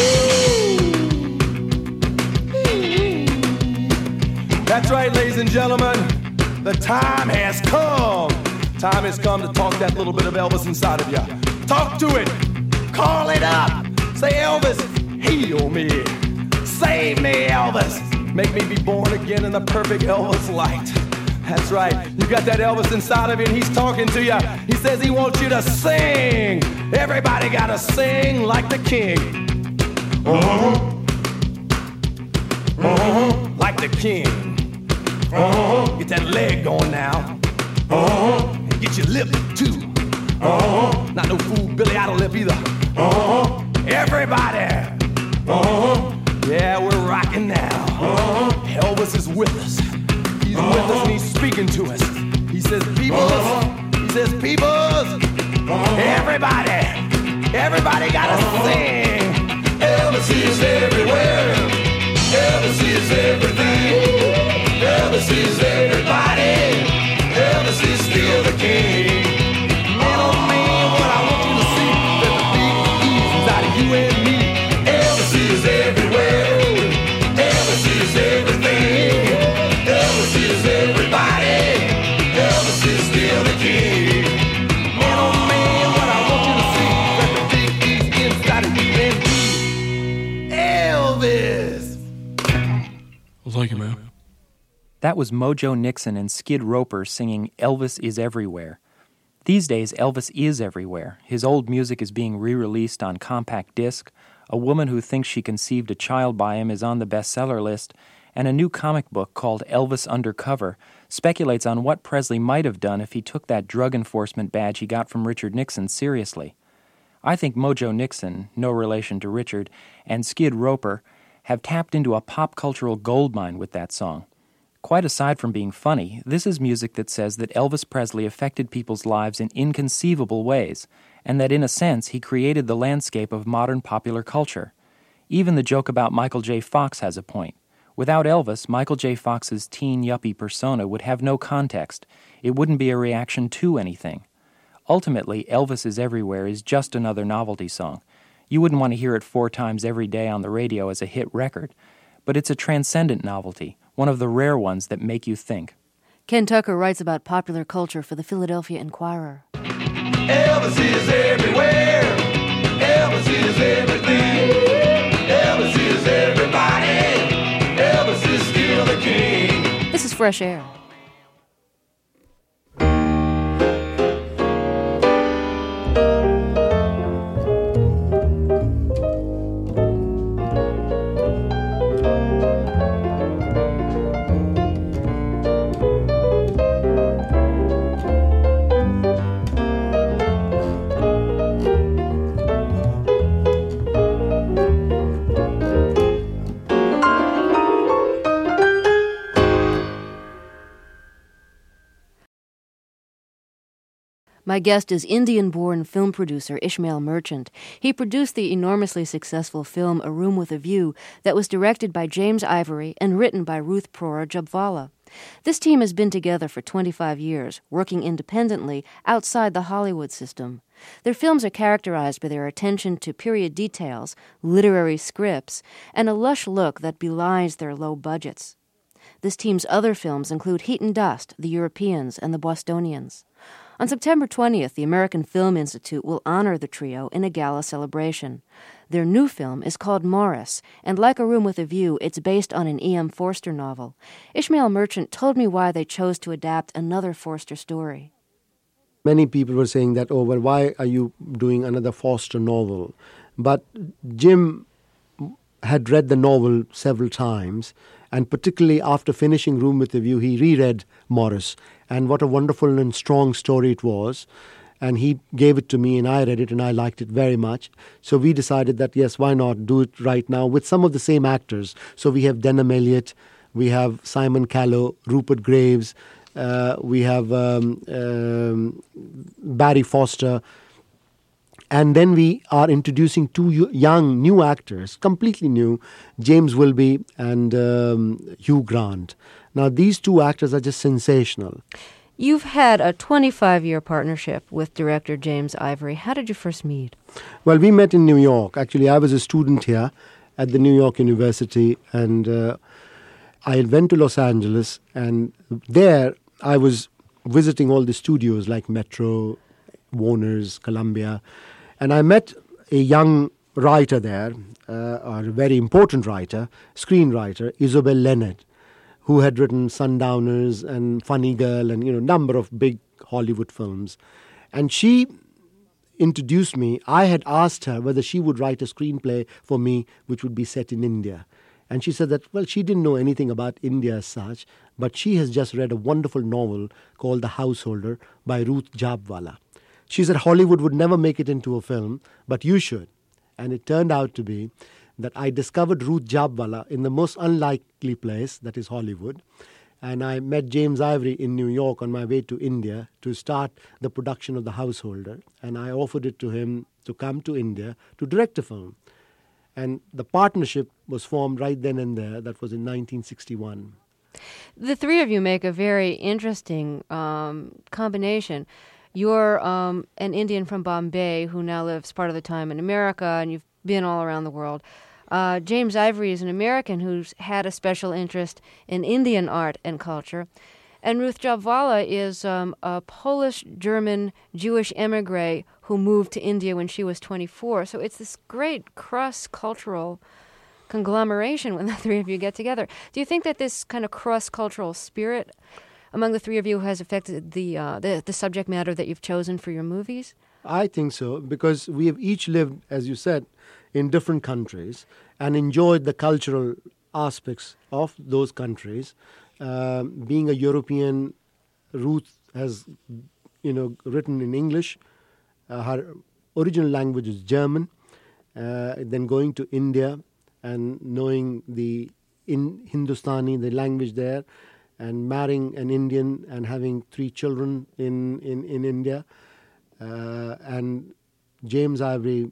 the big ease inside of you and me. That's right, ladies and gentlemen. The time has come. Time has come to talk that little bit of Elvis inside of you. Talk to it. Call it up. Say, Elvis, heal me. Save me, Elvis. Make me be born again in the perfect Elvis light. That's right. You got that Elvis inside of you, and he's talking to you. He says he wants you to sing. Everybody got to sing like the king. Like the king. Get that leg going now. Get your lip too. Not no fool Billy Idol lip either. Everybody. Yeah, we're Elvis is with us. He's with us and he's speaking to us. He says, peoples, everybody gotta sing. Elvis is everywhere. Elvis is everything. Elvis is everybody. Elvis is still the king. Man, oh man, what I want you to see, that the big E's inside of you and me. Elvis is everywhere. Elvis is everything. Elvis is everybody. Elvis is still the king. Man, oh man, what I want you to see, that the big E's inside of you and me. Elvis. Well, thank you, man. That was Mojo Nixon and Skid Roper singing Elvis is Everywhere. These days, Elvis is everywhere. His old music is being re-released on compact disc, a woman who thinks she conceived a child by him is on the bestseller list, and a new comic book called Elvis Undercover speculates on what Presley might have done if he took that drug enforcement badge he got from Richard Nixon seriously. I think Mojo Nixon, no relation to Richard, and Skid Roper have tapped into a pop-cultural goldmine with that song. Quite aside from being funny, this is music that says that Elvis Presley affected people's lives in inconceivable ways, and that in a sense he created the landscape of modern popular culture. Even the joke about Michael J. Fox has a point. Without Elvis, Michael J. Fox's teen yuppie persona would have no context. It wouldn't be a reaction to anything. Ultimately, Elvis is Everywhere is just another novelty song. You wouldn't want to hear it 4 times every day on the radio as a hit record, but it's a transcendent novelty, one of the rare ones that make you think. Ken Tucker writes about popular culture for the Philadelphia Inquirer. Elvis is everywhere. Elvis is everything. Elvis is everybody. Elvis is still the king. This is Fresh Air. My guest is Indian-born film producer Ishmael Merchant. He produced the enormously successful film A Room with a View that was directed by James Ivory and written by Ruth Prora Jabvala. This team has been together for 25 years, working independently outside the Hollywood system. Their films are characterized by their attention to period details, literary scripts, and a lush look that belies their low budgets. This team's other films include Heat and Dust, The Europeans, and The Bostonians. On September 20th, the American Film Institute will honor the trio in a gala celebration. Their new film is called Morris, and like A Room with a View, it's based on an E.M. Forster novel. Ishmael Merchant told me why they chose to adapt another Forster story. Many people were saying that, oh, well, why are you doing another Forster novel? But Jim had read the novel several times, and particularly after finishing Room with a View, he reread Morris. And what a wonderful and strong story it was. And he gave it to me and I read it and I liked it very much. So we decided that, yes, why not do it right now with some of the same actors. So we have Denham Elliott, we have Simon Callow, Rupert Graves, we have Barry Foster. And then we are introducing 2 young, new actors, completely new, James Wilby and Hugh Grant. Now, these 2 actors are just sensational. You've had a 25-year partnership with director James Ivory. How did you first meet? Well, we met in New York. Actually, I was a student here at the New York University, and I went to Los Angeles, and there I was visiting all the studios like Metro, Warner's, Columbia, and I met a young writer there, or a very important writer, screenwriter, Isabel Leonard, who had written Sundowners and Funny Girl and, number of big Hollywood films. And she introduced me. I had asked her whether she would write a screenplay for me which would be set in India. And she said that, well, she didn't know anything about India as such, but she has just read a wonderful novel called The Householder by Ruth Jabvala. She said Hollywood would never make it into a film, but you should. And it turned out to be that I discovered Ruth Jabwala in the most unlikely place, that is Hollywood. And I met James Ivory in New York on my way to India to start the production of The Householder. And I offered it to him to come to India to direct a film. And the partnership was formed right then and there. That was in 1961. The three of you make a very interesting combination. You're an Indian from Bombay who now lives part of the time in America, and you've been all around the world. James Ivory is an American who's had a special interest in Indian art and culture. And Ruth Jabwala is a Polish-German Jewish emigre who moved to India when she was 24. So it's this great cross-cultural conglomeration when the three of you get together. Do you think that this kind of cross-cultural spirit among the three of you has affected the subject matter that you've chosen for your movies? I think so, because we have each lived, as you said, in different countries and enjoyed the cultural aspects of those countries. Being a European, Ruth has, written in English. Her original language is German. Then going to India and knowing the Hindustani, the language there, and marrying an Indian and having 3 children in India. And James Ivory,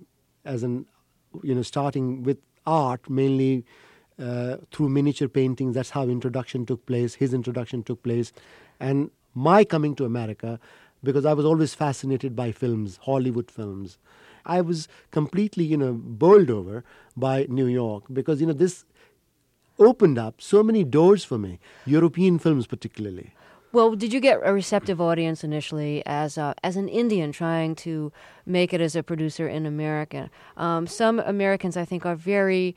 starting with art, mainly through miniature paintings. That's how introduction took place. His introduction took place. And my coming to America, because I was always fascinated by films, Hollywood films. I was completely, bowled over by New York because, this opened up so many doors for me, European films particularly. Well, did you get a receptive audience initially as an Indian trying to make it as a producer in America? Some Americans, I think, are very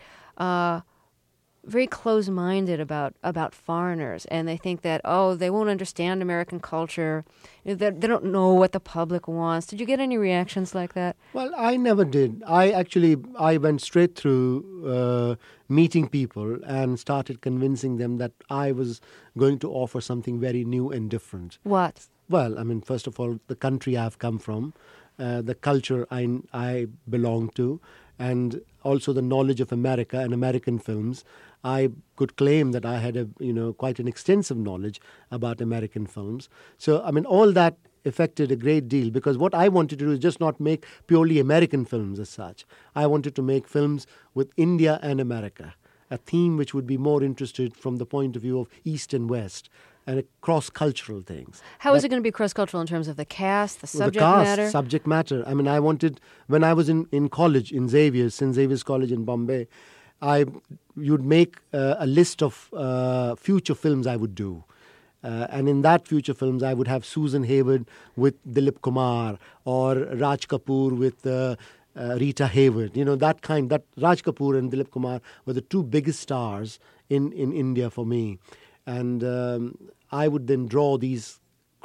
close-minded about foreigners, and they think that, they won't understand American culture. They don't know what the public wants. Did you get any reactions like that? Well, I never did. I went straight through meeting people and started convincing them that I was going to offer something very new and different. What? Well, first of all, the country I've come from, the culture I belong to, and also the knowledge of America and American films. I could claim that I had quite an extensive knowledge about American films. So, all that affected a great deal, because what I wanted to do is just not make purely American films as such. I wanted to make films with India and America, a theme which would be more interested from the point of view of East and West, and cross-cultural things. How is it going to be cross-cultural in terms of the cast, the subject matter? Subject matter. I wanted, when I was in college, in St. Xavier's College in Bombay, you'd make a list of future films I would do. And in that future films, I would have Susan Hayward with Dilip Kumar, or Raj Kapoor with Rita Hayworth. That Raj Kapoor and Dilip Kumar were the 2 biggest stars in India for me. And I would then draw these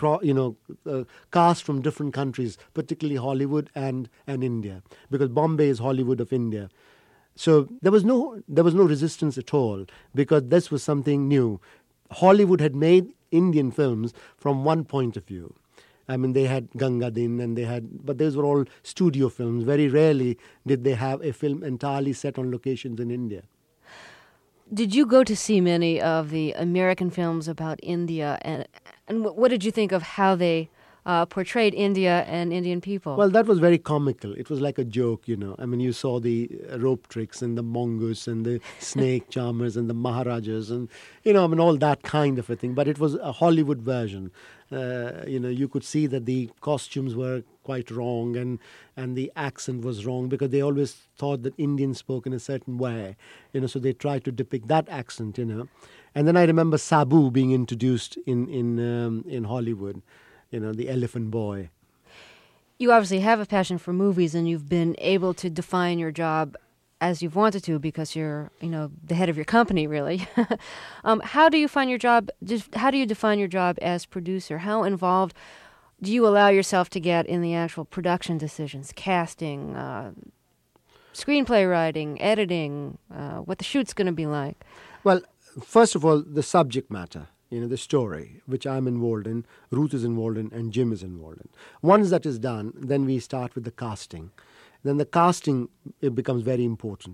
cast from different countries, particularly Hollywood and India, because Bombay is Hollywood of India. So there was no resistance at all, because this was something new. Hollywood had made Indian films from one point of view. They had Ganga Din but those were all studio films. Very rarely did they have a film entirely set on locations in India. Did you go to see many of the American films about India, and what did you think of how they portrayed India and Indian people? Well, that was very comical. It was like a joke, you saw the rope tricks and the mongoose and the snake charmers and the maharajas and, all that kind of a thing. But it was a Hollywood version. You could see that the costumes were quite wrong and the accent was wrong, because they always thought that Indians spoke in a certain way, so they tried to depict that accent, And then I remember Sabu being introduced in Hollywood. The elephant boy. You obviously have a passion for movies, and you've been able to define your job as you've wanted to, because you're, the head of your company, really. How do you find your job? How do you define your job as producer? How involved do you allow yourself to get in the actual production decisions, casting, screenplay writing, editing, what the shoot's going to be like? Well, first of all, the subject matter. The story, which I'm involved in, Ruth is involved in, and Jim is involved in. Once that is done, then we start with the casting. Then the casting, it becomes very important.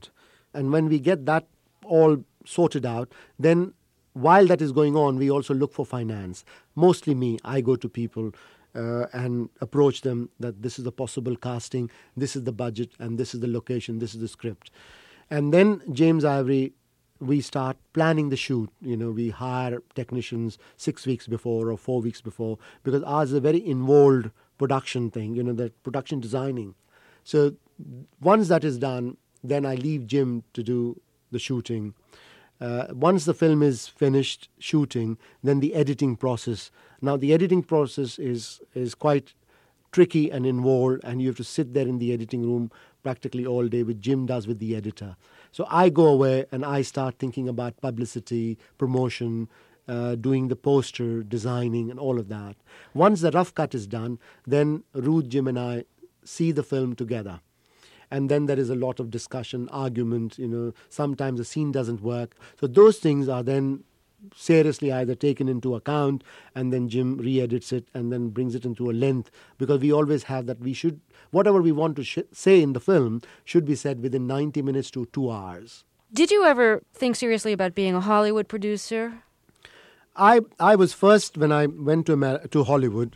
And when we get that all sorted out, then while that is going on, we also look for finance. Mostly me. I go to people and approach them that this is the possible casting, this is the budget, and this is the location, this is the script. And then James Ivory, we start planning the shoot. We hire technicians 6 weeks before or 4 weeks before, because ours is a very involved production thing, the production designing. So once that is done, then I leave Jim to do the shooting. Once the film is finished shooting, then the editing process. Now the editing process is quite tricky and involved, and you have to sit there in the editing room practically all day, which Jim does with the editor. So I go away and I start thinking about publicity, promotion, doing the poster, designing, and all of that. Once the rough cut is done, then Ruth, Jim, and I see the film together. And then there is a lot of discussion, argument, sometimes the scene doesn't work. So those things are then seriously either taken into account, and then Jim re-edits it and then brings it into a length, because we always have that whatever we want to say in the film should be said within 90 minutes to 2 hours. Did you ever think seriously about being a Hollywood producer? I was first, when I went to Hollywood,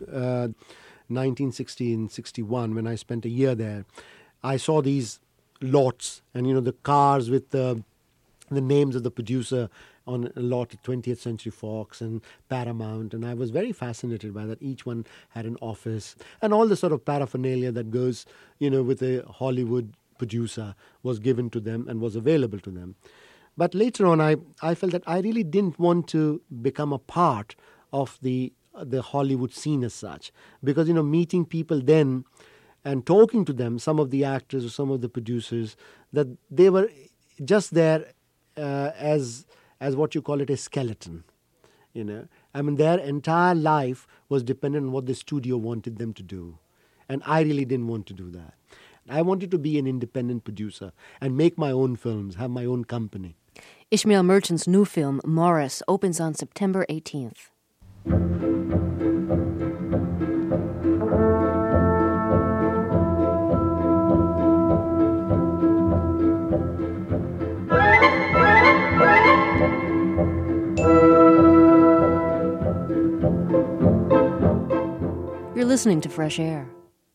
1960 and 61, when I spent a year there, I saw these lots and, the cars with the names of the producer on a lot of 20th Century Fox and Paramount, and I was very fascinated by that. Each one had an office, and all the sort of paraphernalia that goes, with a Hollywood producer was given to them and was available to them. But later on, I felt that I really didn't want to become a part of the Hollywood scene as such, because, meeting people then and talking to them, some of the actors or some of the producers, that they were just there as what you call it, a skeleton. Their entire life was dependent on what the studio wanted them to do. And I really didn't want to do that. I wanted to be an independent producer and make my own films, have my own company. Ishmael Merchant's new film, Morris, opens on September 18th. You're listening to Fresh Air.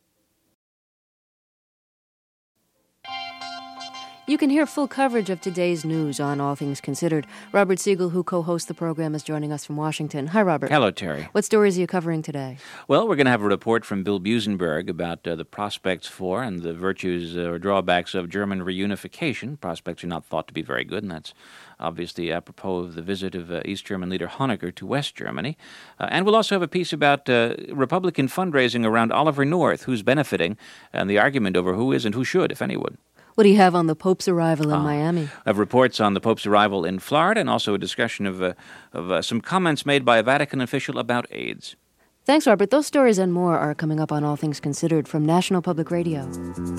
You can hear full coverage of today's news on All Things Considered. Robert Siegel, who co-hosts the program, is joining us from Washington. Hi, Robert. Hello, Terry. What stories are you covering today? Well, we're going to have a report from Bill Busenberg about the prospects for and the virtues or drawbacks of German reunification. Prospects are not thought to be very good, and that's obviously apropos of the visit of East German leader Honecker to West Germany. And we'll also have a piece about Republican fundraising around Oliver North, who's benefiting, and the argument over who is and who should, if any would. What do you have on the Pope's arrival in Miami? I have reports on the Pope's arrival in Florida, and also a discussion of some comments made by a Vatican official about AIDS. Thanks, Robert. Those stories and more are coming up on All Things Considered from National Public Radio.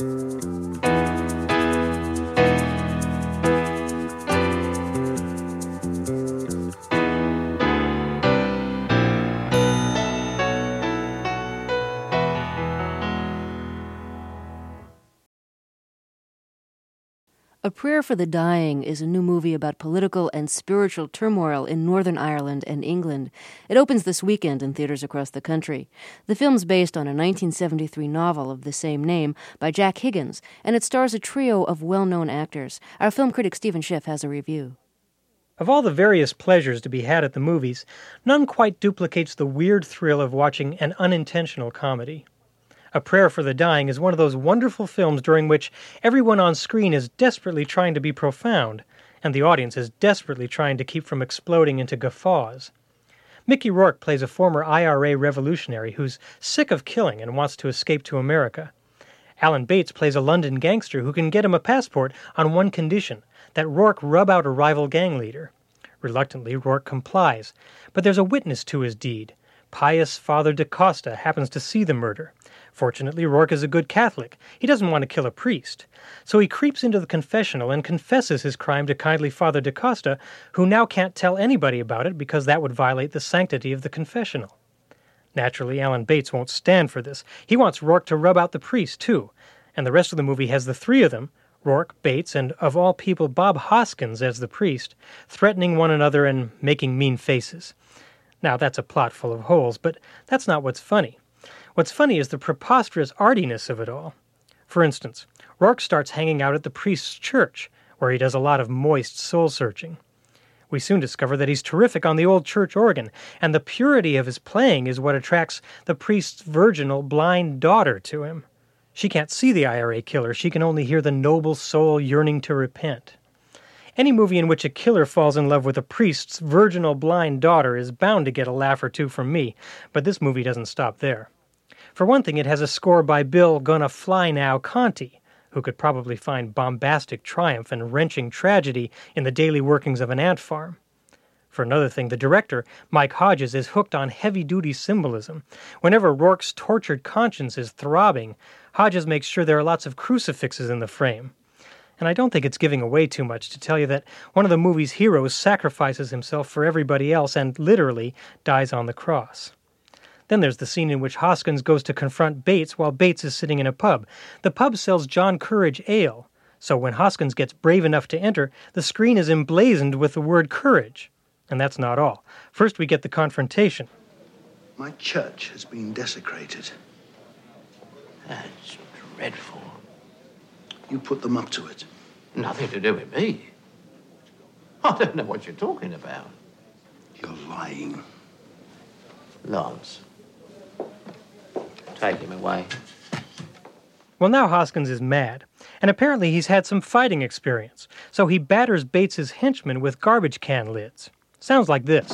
A Prayer for the Dying is a new movie about political and spiritual turmoil in Northern Ireland and England. It opens this weekend in theaters across the country. The film's based on a 1973 novel of the same name by Jack Higgins, and it stars a trio of well-known actors. Our film critic Stephen Schiff has a review. Of all the various pleasures to be had at the movies, none quite duplicates the weird thrill of watching an unintentional comedy. A Prayer for the Dying is one of those wonderful films during which everyone on screen is desperately trying to be profound, and the audience is desperately trying to keep from exploding into guffaws. Mickey Rourke plays a former IRA revolutionary who's sick of killing and wants to escape to America. Alan Bates plays a London gangster who can get him a passport on one condition, that Rourke rub out a rival gang leader. Reluctantly, Rourke complies, but there's a witness to his deed. Pious Father DaCosta happens to see the murder. Fortunately, Rourke is a good Catholic. He doesn't want to kill a priest. So he creeps into the confessional and confesses his crime to kindly Father DaCosta, who now can't tell anybody about it because that would violate the sanctity of the confessional. Naturally, Alan Bates won't stand for this. He wants Rourke to rub out the priest, too. And the rest of the movie has the three of them, Rourke, Bates, and, of all people, Bob Hoskins as the priest, threatening one another and making mean faces. Now, that's a plot full of holes, but that's not what's funny. What's funny is the preposterous artiness of it all. For instance, Rourke starts hanging out at the priest's church, where he does a lot of moist soul-searching. We soon discover that he's terrific on the old church organ, and the purity of his playing is what attracts the priest's virginal, blind daughter to him. She can't see the IRA killer. She can only hear the noble soul yearning to repent. Any movie in which a killer falls in love with a priest's virginal, blind daughter is bound to get a laugh or two from me, but this movie doesn't stop there. For one thing, it has a score by Bill Gonna Fly Now Conti, who could probably find bombastic triumph and wrenching tragedy in the daily workings of an ant farm. For another thing, the director, Mike Hodges, is hooked on heavy-duty symbolism. Whenever Rourke's tortured conscience is throbbing, Hodges makes sure there are lots of crucifixes in the frame. And I don't think it's giving away too much to tell you that one of the movie's heroes sacrifices himself for everybody else and literally dies on the cross. Then there's the scene in which Hoskins goes to confront Bates while Bates is sitting in a pub. The pub sells John Courage ale, so when Hoskins gets brave enough to enter, the screen is emblazoned with the word courage. And that's not all. First we get the confrontation. My church has been desecrated. That's dreadful. You put them up to it. Nothing to do with me. I don't know what you're talking about. You're lying. Lance. Take him away. Well, now Hoskins is mad, and apparently he's had some fighting experience, so he batters Bates's henchmen with garbage can lids. Sounds like this.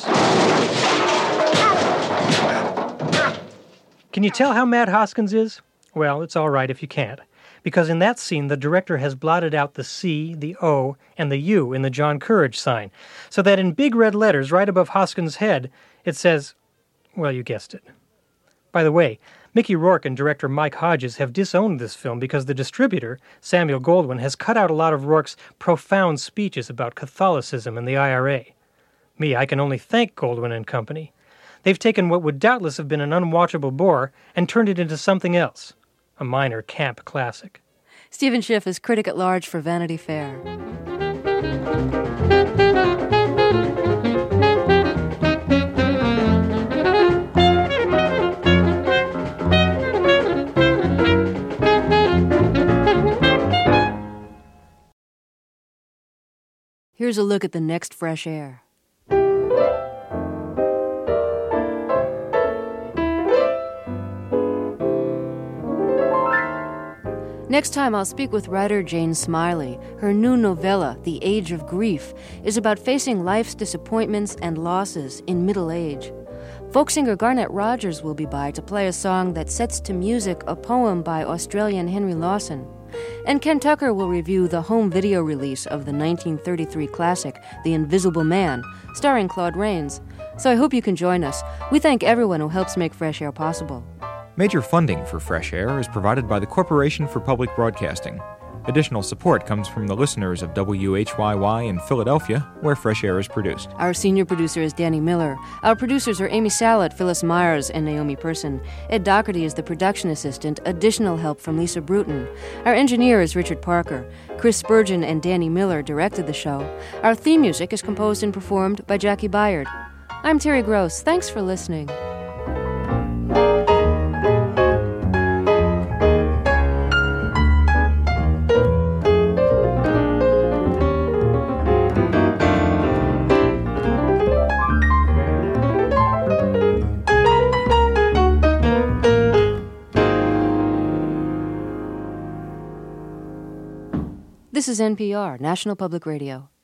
Can you tell how mad Hoskins is? Well, it's all right if you can't, because in that scene the director has blotted out the C, the O, and the U in the John Courage sign, so that in big red letters right above Hoskins' head it says, well, you guessed it. By the way, Mickey Rourke and director Mike Hodges have disowned this film because the distributor, Samuel Goldwyn, has cut out a lot of Rourke's profound speeches about Catholicism and the IRA. Me, I can only thank Goldwyn and company. They've taken what would doubtless have been an unwatchable bore and turned it into something else, a minor camp classic. Stephen Schiff is critic at large for Vanity Fair. Here's a look at the next Fresh Air. Next time I'll speak with writer Jane Smiley. Her new novella, The Age of Grief, is about facing life's disappointments and losses in middle age. Folk singer Garnet Rogers will be by to play a song that sets to music a poem by Australian Henry Lawson. And Ken Tucker will review the home video release of the 1933 classic, The Invisible Man, starring Claude Rains. So I hope you can join us. We thank everyone who helps make Fresh Air possible. Major funding for Fresh Air is provided by the Corporation for Public Broadcasting. Additional support comes from the listeners of WHYY in Philadelphia, where Fresh Air is produced. Our senior producer is Danny Miller. Our producers are Amy Salat, Phyllis Myers, and Naomi Person. Ed Doherty is the production assistant. Additional help from Lisa Bruton. Our engineer is Richard Parker. Chris Spurgeon and Danny Miller directed the show. Our theme music is composed and performed by Jackie Byard. I'm Terry Gross. Thanks for listening. This is NPR, National Public Radio.